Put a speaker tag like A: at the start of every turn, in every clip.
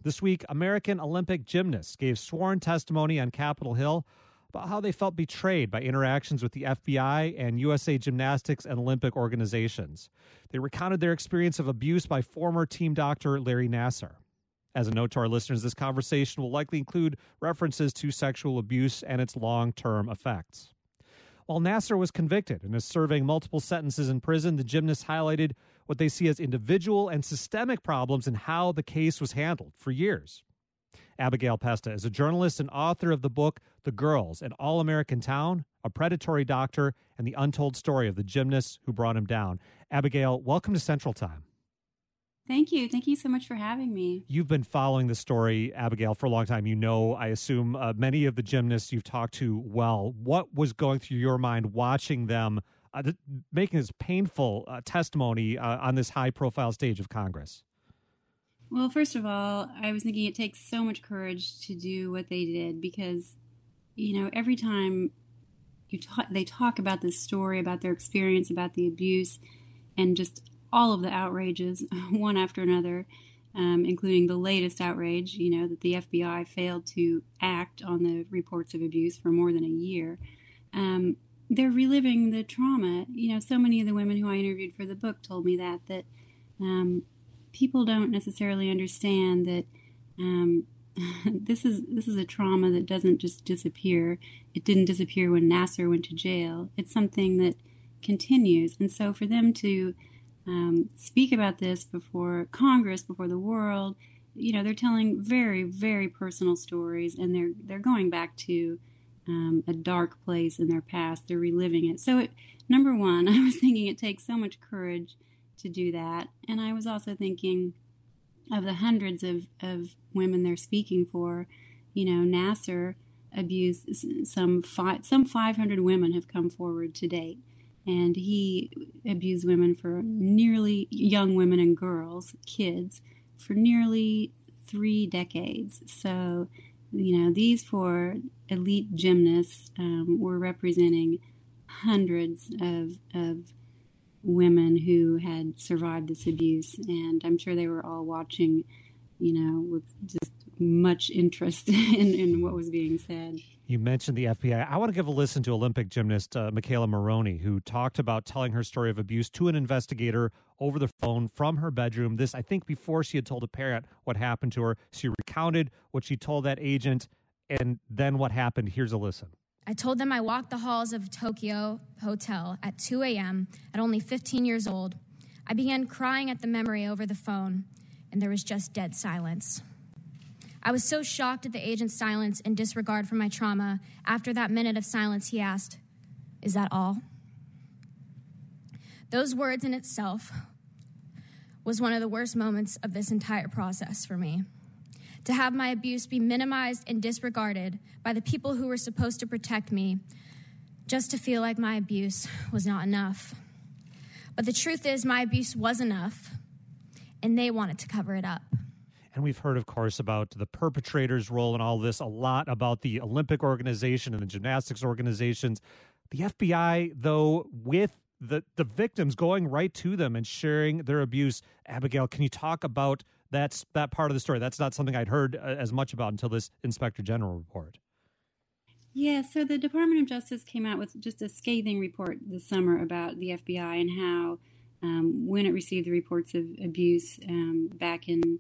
A: This week, American Olympic gymnasts gave sworn testimony on Capitol Hill about how they felt betrayed by interactions with the FBI and USA Gymnastics and Olympic organizations. They recounted their experience of abuse by former team doctor Larry Nassar. As a note to our listeners, this conversation will likely include references to sexual abuse and its long-term effects. While Nassar was convicted and is serving multiple sentences in prison, the gymnasts highlighted what they see as individual and systemic problems in how the case was handled for years. Abigail Pesta is a journalist and author of the book The Girls, an All-American Town, a Predatory Doctor, and the Untold Story of the Gymnasts Who Brought Him Down. Abigail, welcome to Central Time.
B: Thank you. Thank you so much for having me.
A: You've been following the story, Abigail, for a long time. You know, I assume, many of the gymnasts you've talked to well. What was going through your mind watching them making this painful testimony on this high-profile stage of Congress?
B: Well, first of all, I was thinking it takes so much courage to do what they did because, you know, every time they talk about this story, about their experience, about the abuse, and just all of the outrages, one after another, including the latest outrage, you know, that the FBI failed to act on the reports of abuse for more than a year. They're reliving the trauma. You know, so many of the women who I interviewed for the book told me that people don't necessarily understand that this is a trauma that doesn't just disappear. It didn't disappear when Nassar went to jail. It's something that continues. And so for them to speak about this before Congress, before the world, you know, they're telling very, very personal stories, and they're going back to a dark place in their past. They're reliving it. So, number one, I was thinking it takes so much courage to do that, and I was also thinking of the hundreds of women they're speaking for. You know, Nassar abused some 500 women have come forward to date. And he abused women young women and girls, kids, for nearly 3 decades. So, you know, these 4 elite gymnasts were representing hundreds of women who had survived this abuse. And I'm sure they were all watching, you know, with just much interest in what was being said.
A: You mentioned the FBI. I want to give a listen to Olympic gymnast Michaela Maroney, who talked about telling her story of abuse to an investigator over the phone from her bedroom. This, I think, before she had told a parent what happened to her. She recounted what she told that agent, and then what happened. Here's a listen.
C: I told them I walked the halls of Tokyo Hotel at 2 a.m. at only 15 years old. I began crying at the memory over the phone, and there was just dead silence. I was so shocked at the agent's silence and disregard for my trauma. After that minute of silence, he asked, "Is that all?" Those words in itself was one of the worst moments of this entire process for me. To have my abuse be minimized and disregarded by the people who were supposed to protect me, just to feel like my abuse was not enough. But the truth is, my abuse was enough, and they wanted to cover it up.
A: And we've heard, of course, about the perpetrator's role in all this, a lot about the Olympic organization and the gymnastics organizations. The FBI, though, with the victims going right to them and sharing their abuse. Abigail, can you talk about that part of the story? That's not something I'd heard as much about until this Inspector General report.
B: Yeah, so the Department of Justice came out with just a scathing report this summer about the FBI and how when it received the reports of abuse back in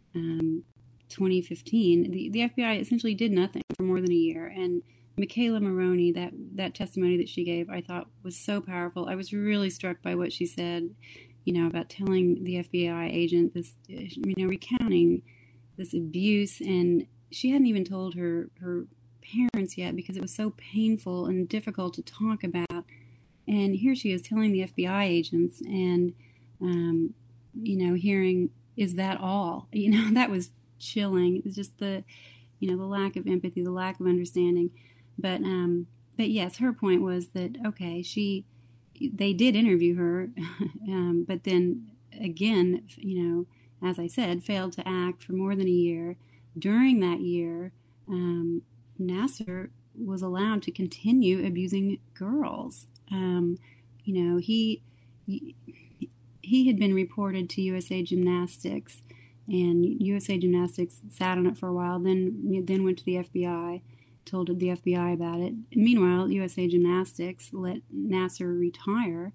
B: 2015, the FBI essentially did nothing for more than a year. And Michaela Maroney, that testimony that she gave, I thought was so powerful. I was really struck by what she said, you know, about telling the FBI agent this, you know, recounting this abuse. And she hadn't even told her parents yet because it was so painful and difficult to talk about. And here she is telling the FBI agents and, you know, hearing, "Is that all?" You know, that was chilling. It was just the lack of empathy, the lack of understanding. But yes, her point was that, okay, they did interview her, but then again, you know, as I said, failed to act for more than a year. During that year, Nassar was allowed to continue abusing girls. You know, he had been reported to USA Gymnastics And USA Gymnastics sat on it for a while, then went to the FBI, told the FBI about it. Meanwhile, USA Gymnastics let Nassar retire,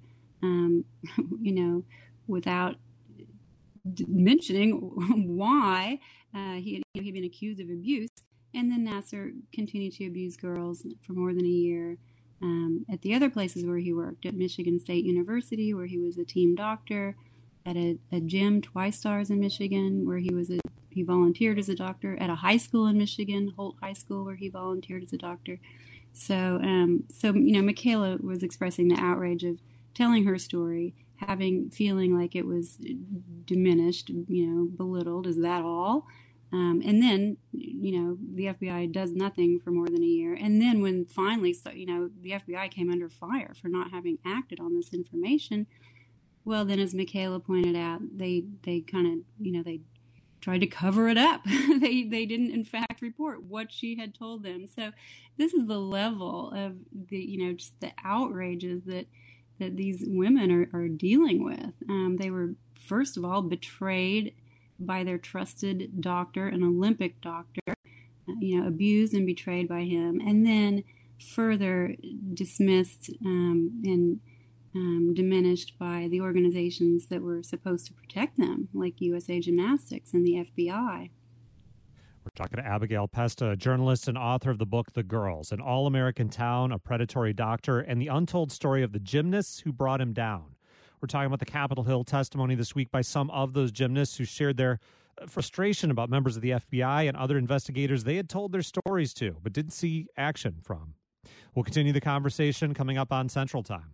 B: without mentioning why he'd been accused of abuse. And then Nassar continued to abuse girls for more than a year at the other places where he worked, at Michigan State University, where he was a team doctor, at a gym, Twice Stars in Michigan, where he volunteered as a doctor, at a high school in Michigan, Holt High School, where he volunteered as a doctor. So Michaela was expressing the outrage of telling her story, feeling like it was diminished, belittled. Is that all? And then, the FBI does nothing for more than a year. And then when finally, the FBI came under fire for not having acted on this information, well, then as Michaela pointed out, they kind of, they tried to cover it up. They didn't, in fact, report what she had told them. So this is the level of just the outrages that these women are dealing with. They were, first of all, betrayed by their trusted doctor, an Olympic doctor, abused and betrayed by him, and then further dismissed and diminished by the organizations that were supposed to protect them, like USA Gymnastics and the FBI.
A: We're talking to Abigail Pesta, a journalist and author of the book The Girls, An All-American Town, a Predatory Doctor, and the untold story of the gymnasts who brought him down. We're talking about the Capitol Hill testimony this week by some of those gymnasts who shared their frustration about members of the FBI and other investigators they had told their stories to, but didn't see action from. We'll continue the conversation coming up on Central Time.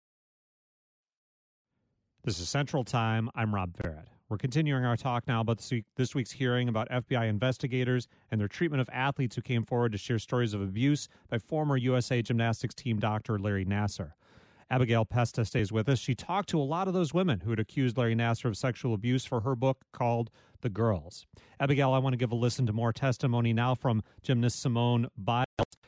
A: This is Central Time. I'm Rob Farrett. We're continuing our talk now about this week's hearing about FBI investigators and their treatment of athletes who came forward to share stories of abuse by former USA Gymnastics team doctor Larry Nassar. Abigail Pesta stays with us. She talked to a lot of those women who had accused Larry Nassar of sexual abuse for her book called The Girls. Abigail, I want to give a listen to more testimony now from gymnast Simone Biles,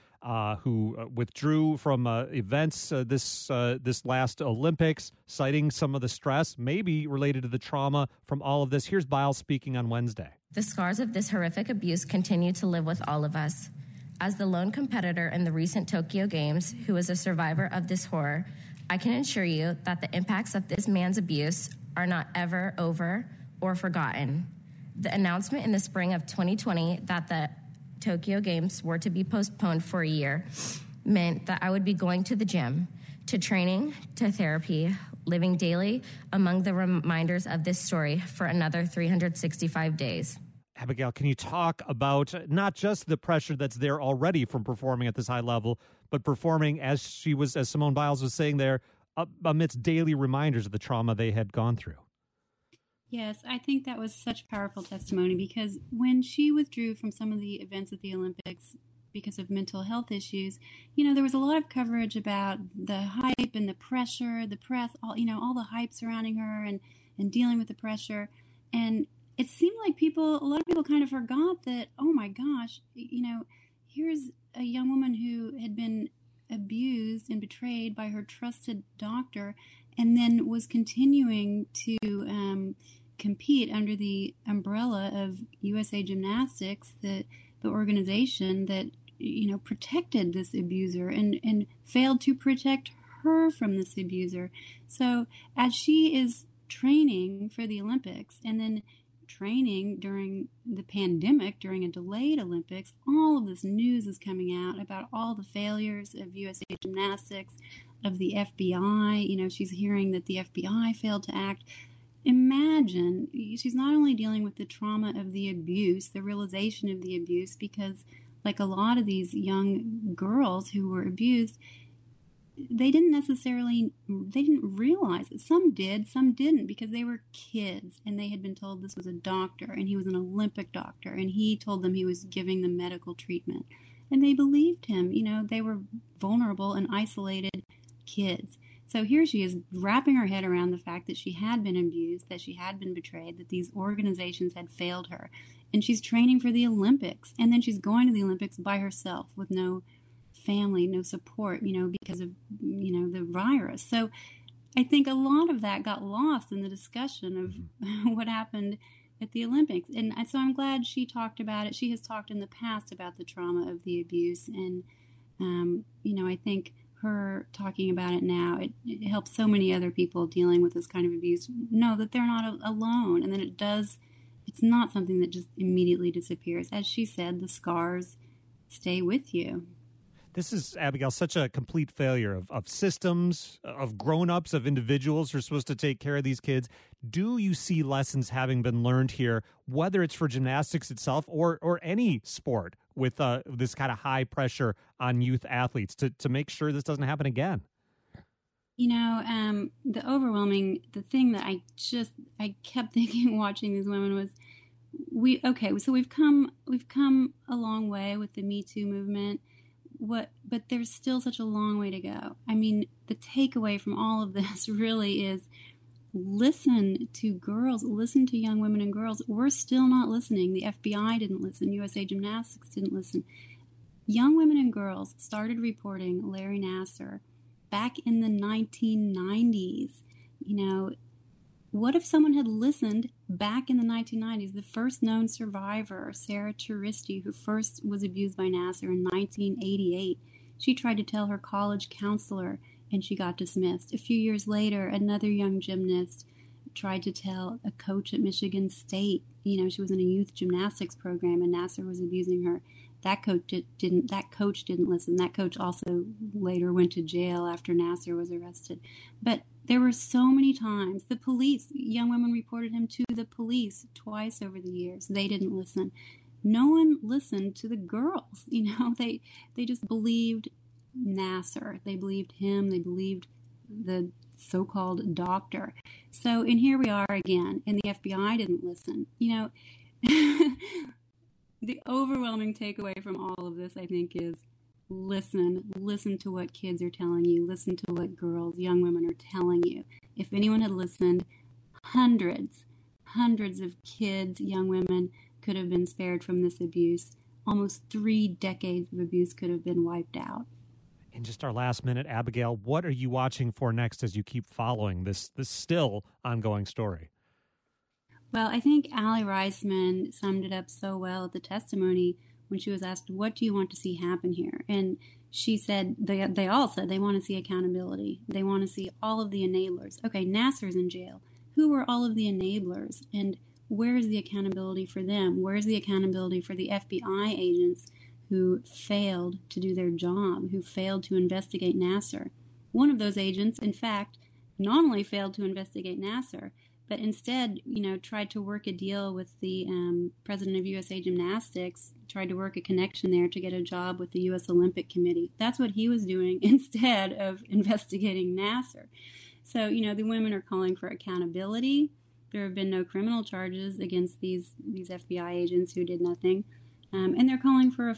A: who withdrew from events this last Olympics, citing some of the stress, maybe related to the trauma from all of this. Here's Biles speaking on Wednesday.
D: The scars of this horrific abuse continue to live with all of us. As the lone competitor in the recent Tokyo Games who is a survivor of this horror, I can assure you that the impacts of this man's abuse are not ever over or forgotten. The announcement in the spring of 2020 that the Tokyo Games were to be postponed for a year meant that I would be going to the gym, to training, to therapy, living daily among the reminders of this story for another 365 days.
A: Abigail, can you talk about not just the pressure that's there already from performing at this high level, but performing, as Simone Biles was saying there, amidst daily reminders of the trauma they had gone through?
B: Yes, I think that was such powerful testimony, because when she withdrew from some of the events at the Olympics because of mental health issues, there was a lot of coverage about the hype and the pressure, the press, all the hype surrounding her and dealing with the pressure. And it seemed like a lot of people kind of forgot that, oh my gosh, here's a young woman who had been abused and betrayed by her trusted doctor, and then was continuing to compete under the umbrella of USA Gymnastics, the organization that protected this abuser and failed to protect her from this abuser. So as she is training for the Olympics and then training during the pandemic, during a delayed Olympics, all of this news is coming out about all the failures of USA Gymnastics, of the FBI. She's hearing that the FBI failed to act. Imagine, she's not only dealing with the trauma of the abuse, the realization of the abuse, because like a lot of these young girls who were abused, they didn't realize it. Some did, some didn't, because they were kids and they had been told this was a doctor and he was an Olympic doctor and he told them he was giving them medical treatment. And they believed him. They were vulnerable and isolated kids. So here she is wrapping her head around the fact that she had been abused, that she had been betrayed, that these organizations had failed her. And she's training for the Olympics. And then she's going to the Olympics by herself with no family, no support, because of, the virus. So I think a lot of that got lost in the discussion of what happened at the Olympics. And so I'm glad she talked about it. She has talked in the past about the trauma of the abuse. And, I think her talking about it now, it helps so many other people dealing with this kind of abuse know that they're not alone. And then it's not something that just immediately disappears. As she said, the scars stay with you.
A: This is, Abigail, such a complete failure of systems, of grown-ups, of individuals who are supposed to take care of these kids. Do you see lessons having been learned here, whether it's for gymnastics itself or any sport with this kind of high pressure on youth athletes to make sure this doesn't happen again?
B: The thing that I kept thinking watching these women was, so we've come a long way with the Me Too movement. But there's still such a long way to go. I mean, the takeaway from all of this really is listen to girls, listen to young women and girls. We're still not listening. The FBI didn't listen. USA Gymnastics didn't listen. Young women and girls started reporting Larry Nassar back in the 1990s. What if someone had listened back in the 1990s? The first known survivor, Sarah Turisti, who first was abused by Nassar in 1988, she tried to tell her college counselor and she got dismissed. A few years later, another young gymnast tried to tell a coach at Michigan State. She was in a youth gymnastics program and Nassar was abusing her. That coach didn't listen. That coach also later went to jail after Nassar was arrested. But there were so many times young women reported him to the police twice over the years. They didn't listen. No one listened to the girls. They just believed Nassar. They believed him. They believed the so-called doctor. And here we are again, and the FBI didn't listen. The overwhelming takeaway from all of this, I think, is listen to what kids are telling you. Listen to what girls, young women are telling you. If anyone had listened, hundreds of kids, young women could have been spared from this abuse. Almost 3 decades of abuse could have been wiped out.
A: In just our last minute, Abigail, what are you watching for next as you keep following this still ongoing story?
B: Well, I think Allie Reisman summed it up so well at the testimony when she was asked, what do you want to see happen here? And she said, they all said they want to see accountability. They want to see all of the enablers. Okay, Nassar's in jail. Who were all of the enablers? And where is the accountability for them? Where is the accountability for the FBI agents who failed to do their job, who failed to investigate Nassar? One of those agents, in fact, not only failed to investigate Nassar, but instead, tried to work a deal with the president of USA Gymnastics, tried to work a connection there to get a job with the U.S. Olympic Committee. That's what he was doing instead of investigating Nassar. So, the women are calling for accountability. There have been no criminal charges against these FBI agents who did nothing. And they're calling for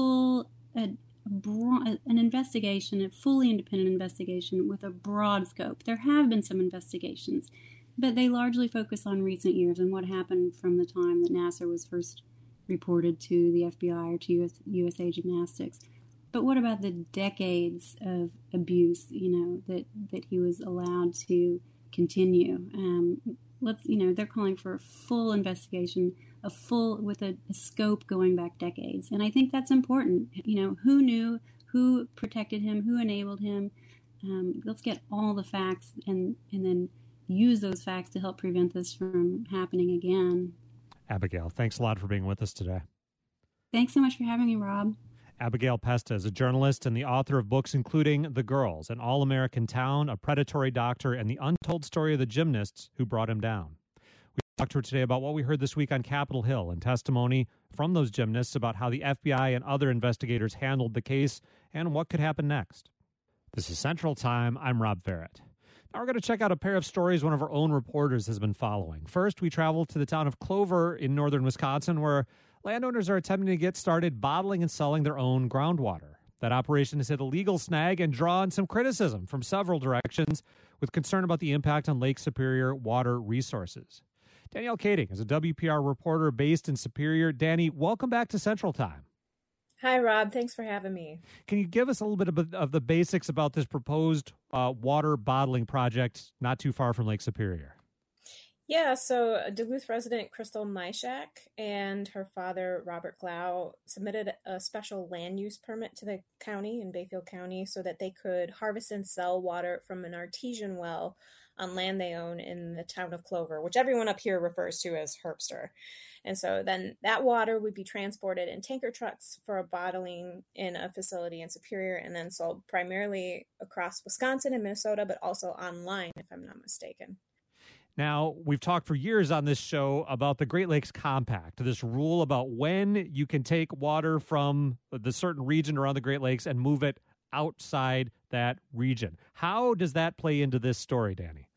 B: an investigation, a fully independent investigation with a broad scope. There have been some investigations, but they largely focus on recent years and what happened from the time that Nassar was first reported to the FBI or to USA Gymnastics. But what about the decades of abuse, that he was allowed to continue? They're calling for a full investigation, with a scope going back decades. And I think that's important. Who knew, who protected him, who enabled him? Let's get all the facts and then use those facts to help prevent this from happening again.
A: Abigail, thanks a lot for being with us today.
B: Thanks so much for having me, Rob.
A: Abigail Pesta is a journalist and the author of books including The Girls, An All-American Town, A Predatory Doctor, and The Untold Story of the Gymnasts Who Brought Him Down. We talked to her today about what we heard this week on Capitol Hill and testimony from those gymnasts about how the FBI and other investigators handled the case and what could happen next. This is Central Time. I'm Rob Farrett. Now we're going to check out a pair of stories one of our own reporters has been following. First, we travel to the town of Clover in northern Wisconsin, where landowners are attempting to get started bottling and selling their own groundwater. That operation has hit a legal snag and drawn some criticism from several directions, with concern about the impact on Lake Superior water resources. Danielle Kading is a WPR reporter based in Superior. Danny, welcome back to Central Time.
E: Hi, Rob. Thanks for having me.
A: Can you give us a little bit of the basics about this proposed water bottling project not too far from Lake Superior?
E: Yeah, so Duluth resident Crystal Myshak and her father, Robert Glau, submitted a special land use permit to the county in Bayfield County so that they could harvest and sell water from an artesian well on land they own in the town of Clover, which everyone up here refers to as Herbster. And so then that water would be transported in tanker trucks for a bottling in a facility in Superior and then sold primarily across Wisconsin and Minnesota, but also online, if I'm not mistaken.
A: Now, we've talked for years on this show about the Great Lakes Compact, this rule about when you can take water from the certain region around the Great Lakes and move it outside that region. How does that play into this story, Danny?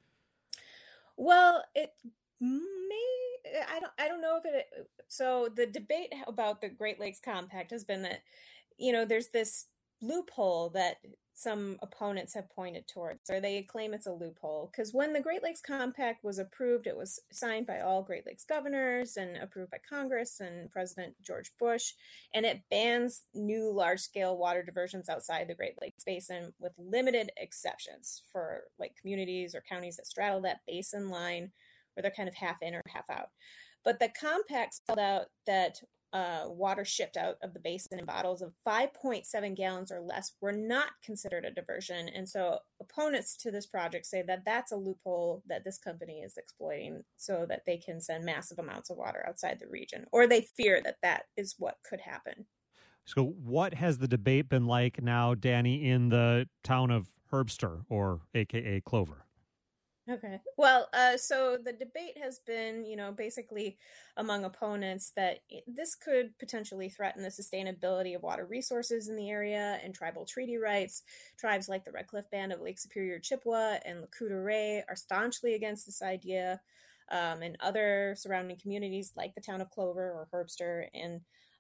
E: Well, it may, I don't know if it, so the debate about the Great Lakes Compact has been that, there's this loophole that some opponents have pointed towards, or they claim it's a loophole, because when the Great Lakes Compact was approved, it was signed by all Great Lakes governors and approved by Congress and President George Bush, and it bans new large-scale water diversions outside the Great Lakes Basin with limited exceptions for like communities or counties that straddle that basin line where they're kind of half in or half out. But the compact spelled out that water shipped out of the basin in bottles of 5.7 gallons or less were not considered a diversion. And so opponents to this project say that that's a loophole that this company is exploiting so that they can send massive amounts of water outside the region, or they fear that that is what could happen.
A: So what has the debate been like now, Danny, in the town of Herbster, or AKA Clover?
E: Okay. Well, so the debate has been, basically among opponents that this could potentially threaten the sustainability of water resources in the area and tribal treaty rights. Tribes like the Red Cliff Band of Lake Superior Chippewa and Lakota Ray are staunchly against this idea, and other surrounding communities like the town of Clover or Herbster and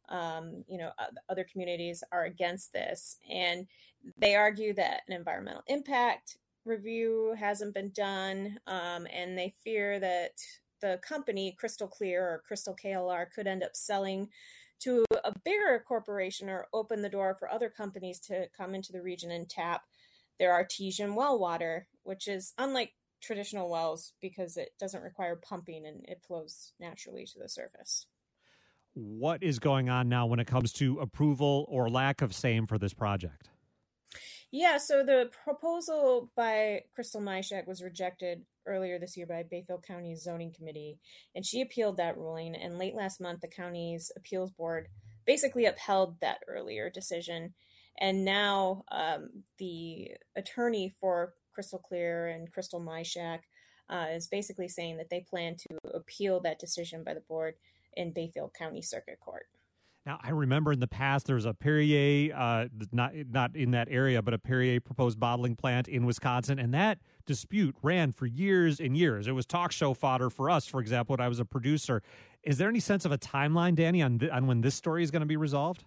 E: other communities are against this. And they argue that an environmental impact review hasn't been done, and they fear that the company Crystal Clear or Crystal KLR could end up selling to a bigger corporation or open the door for other companies to come into the region and tap their artesian well water, which is unlike traditional wells because it doesn't require pumping and it flows naturally to the surface.
A: What is going on now when it comes to approval or lack of same for this project?
E: Yeah, so the proposal by Crystal Myshak was rejected earlier this year by Bayfield County's zoning committee, and she appealed that ruling. And late last month, the county's appeals board basically upheld that earlier decision. And now the attorney for Crystal Clear and Crystal Myshak is basically saying that they plan to appeal that decision by the board in Bayfield County Circuit Court.
A: Now, I remember in the past there was a Perrier, not in that area, but a Perrier proposed bottling plant in Wisconsin, and that dispute ran for years and years. It was talk show fodder for us, for example, when I was a producer. Is there any sense of a timeline, Danny, on when this story is going to be resolved?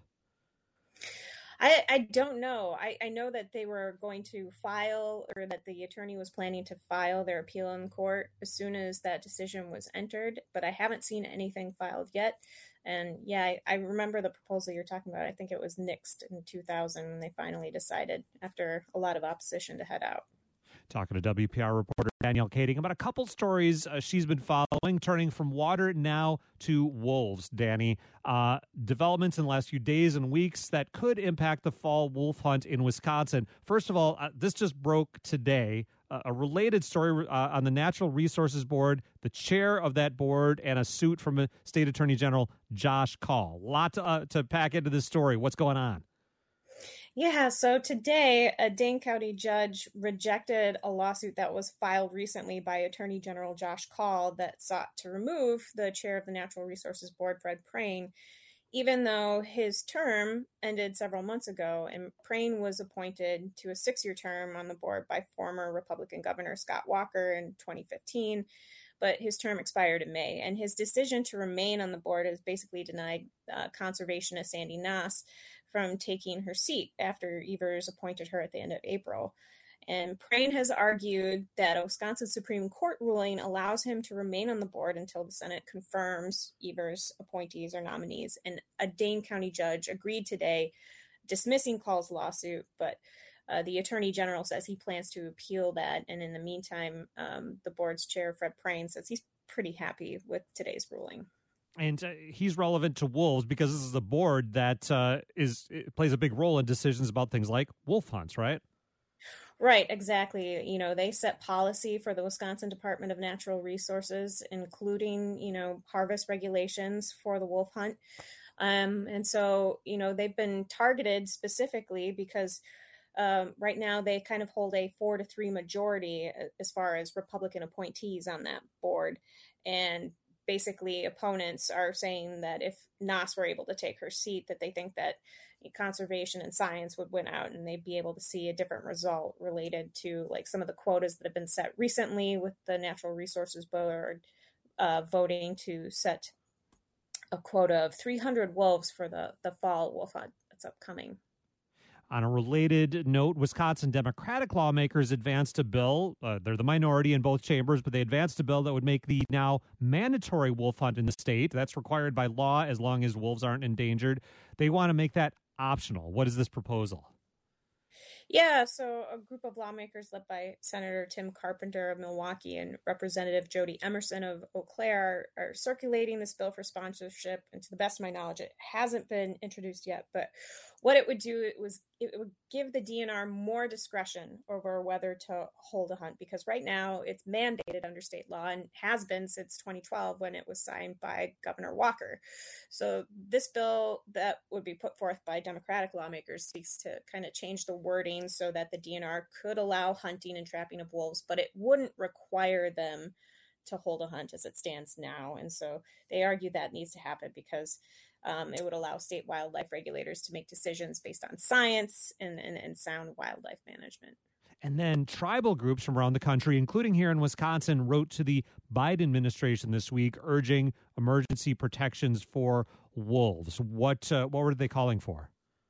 E: I don't know. I know that they were going to file, or that the attorney was planning to file their appeal in court as soon as that decision was entered, but I haven't seen anything filed yet. And yeah, I remember the proposal you're talking about. I think it was nixed in 2000 when they finally decided, after a lot of opposition, to head out.
A: Talking to WPR reporter Danielle Kading about a couple stories she's been following, turning from water now to wolves, Danny. Developments in the last few days and weeks that could impact the fall wolf hunt in Wisconsin. First of all, this just broke today. A related story on the Natural Resources Board, the chair of that board, and a suit from State Attorney General Josh Kaul. A lot to pack into this story. What's going on?
E: Yeah, so today, a Dane County judge rejected a lawsuit that was filed recently by Attorney General Josh Kaul that sought to remove the chair of the Natural Resources Board, Fred Prane, even though his term ended several months ago, and Prane was appointed to a 6-year term on the board by former Republican Governor Scott Walker in 2015, but his term expired in May, and his decision to remain on the board has basically denied conservationist Sandy Nass from taking her seat after Evers appointed her at the end of April. And Prane has argued that a Wisconsin Supreme Court ruling allows him to remain on the board until the Senate confirms Evers' appointees or nominees. And a Dane County judge agreed today, dismissing Kaul's lawsuit, but the Attorney General says he plans to appeal that. And in the meantime, the board's chair, Fred Prane, says he's pretty happy with today's ruling.
A: And he's relevant to wolves because this is a board that plays a big role in decisions about things like wolf hunts, right?
E: Right, exactly. You know, they set policy for the Wisconsin Department of Natural Resources, including, harvest regulations for the wolf hunt. And so, they've been targeted specifically because right now they kind of hold a 4-3 majority as far as Republican appointees on that board. And basically opponents are saying that if Noss were able to take her seat, that they think that conservation and science would win out and they'd be able to see a different result related to like some of the quotas that have been set recently with the Natural Resources Board voting to set a quota of 300 wolves for the fall wolf hunt that's upcoming.
A: On a related note, Wisconsin Democratic lawmakers advanced a bill. They're the minority in both chambers, but they advanced a bill that would make the now mandatory wolf hunt in the state. That's required by law as long as wolves aren't endangered. They want to make that optional. What is this proposal?
E: Yeah, so a group of lawmakers led by Senator Tim Carpenter of Milwaukee and Representative Jody Emerson of Eau Claire are circulating this bill for sponsorship. And to the best of my knowledge, it hasn't been introduced yet. But what it would do, it would give the DNR more discretion over whether to hold a hunt, because right now it's mandated under state law and has been since 2012 when it was signed by Governor Walker. So this bill that would be put forth by Democratic lawmakers seeks to kind of change the wording so that the DNR could allow hunting and trapping of wolves, but it wouldn't require them to hold a hunt as it stands now. And so they argue that needs to happen because it would allow state wildlife regulators to make decisions based on science and sound wildlife management.
A: And then tribal groups from around the country, including here in Wisconsin, wrote to the Biden administration this week urging emergency protections for wolves. What were they calling for?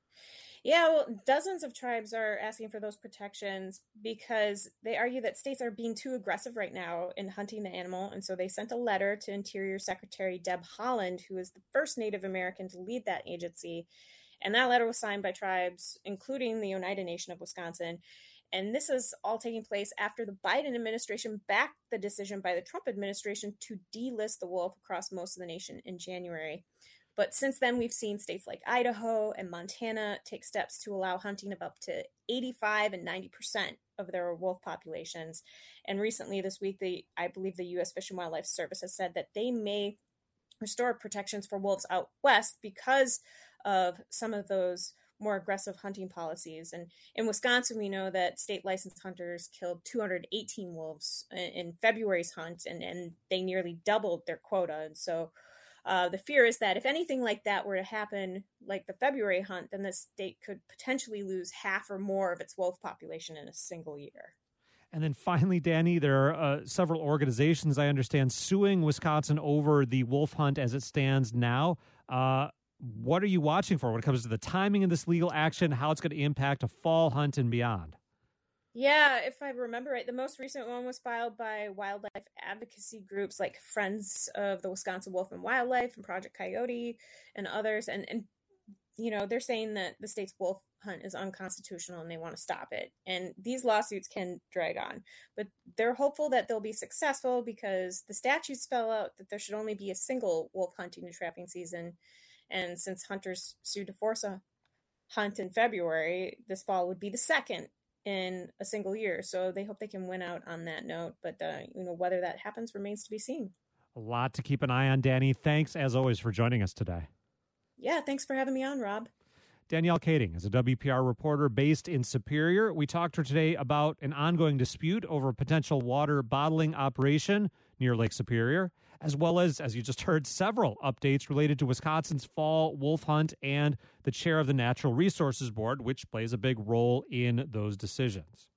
E: Yeah, well, dozens of tribes are asking for those protections because they argue that states are being too aggressive right now in hunting the animal. And so they sent a letter to Interior Secretary Deb Haaland, who is the first Native American to lead that agency. And that letter was signed by tribes, including the Oneida Nation of Wisconsin. And this is all taking place after the Biden administration backed the decision by the Trump administration to delist the wolf across most of the nation in January. But since then, we've seen states like Idaho and Montana take steps to allow hunting of up to 85 and 90% of their wolf populations. And recently this week, I believe the U.S. Fish and Wildlife Service has said that they may restore protections for wolves out west because of some of those more aggressive hunting policies. And in Wisconsin, we know that state licensed hunters killed 218 wolves in February's hunt, and they nearly doubled their quota. And so the fear is that if anything like that were to happen, like the February hunt, then the state could potentially lose half or more of its wolf population in a single year.
A: And then finally, Danny, there are several organizations, I understand, suing Wisconsin over the wolf hunt as it stands now. What are you watching for when it comes to the timing of this legal action, how it's going to impact a fall hunt and beyond?
E: Yeah, if I remember right, the most recent one was filed by wildlife advocacy groups like Friends of the Wisconsin Wolf and Wildlife and Project Coyote and others. And they're saying that the state's wolf hunt is unconstitutional and they want to stop it. And these lawsuits can drag on, but they're hopeful that they'll be successful because the statutes spell out that there should only be a single wolf hunting and trapping season. And since hunters sued to force a hunt in February, this fall would be the second in a single year. So they hope they can win out on that note. But, whether that happens remains to be seen.
A: A lot to keep an eye on, Danny. Thanks, as always, for joining us today.
E: Yeah, thanks for having me on, Rob.
A: Danielle Kading is a WPR reporter based in Superior. We talked to her today about an ongoing dispute over a potential water bottling operation near Lake Superior, as well as you just heard, several updates related to Wisconsin's fall wolf hunt and the chair of the Natural Resources Board, which plays a big role in those decisions.